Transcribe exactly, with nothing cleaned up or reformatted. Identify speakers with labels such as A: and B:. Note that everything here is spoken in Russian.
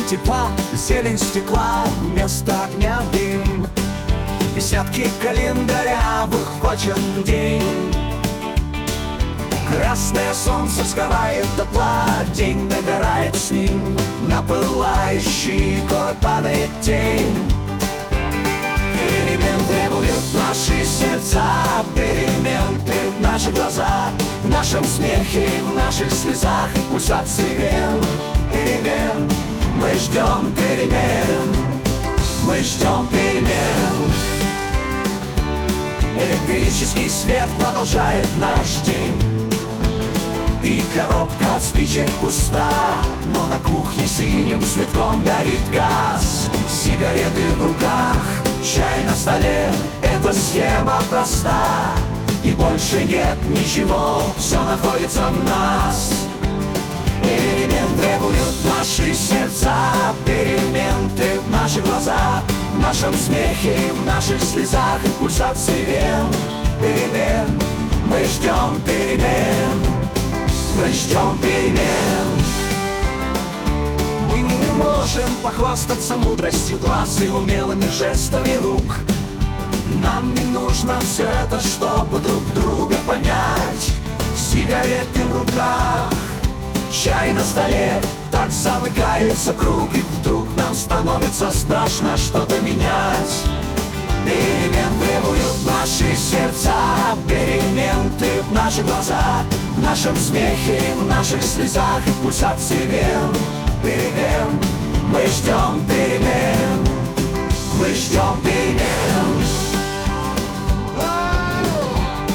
A: тепла, зелень стекла, вместо огня дым. Десятки календаря выходят день. Красное солнце сгорает дотла, день нагорает с ним. На пылающий город падает тень. Перемен требуют наши сердца, перемен в наши глаза, в нашем смехе, в наших слезах, пульсации вен. Перемен, мы ждем перемен, мы ждем перемен. Электрический свет продолжает наш день. И коробка от спичек пуста, но на кухне синим цветком горит газ. Сигареты в руках, чай на столе, эта схема проста. И больше нет ничего, все находится в нас. Перемен требуют наши сердца, перемен ты в наши глаза, в нашем смехе, в наших слезах и пульсации вен. Перемен, мы ждем перемен, мы ждем перемен. Мы не можем похвастаться мудростью глаз и умелыми жестами рук. Нам не нужно все это, чтобы друг друга понять. Сигареты в руках, чай на столе, так замыкается круг. И вдруг нам становится страшно что-то менять. Перемен требуют наши сердца, перемен ты в наши глаза, в нашем смехе, в наших слезах и пульсации вен. Перемен, мы ждем перемен, мы ждем перемен.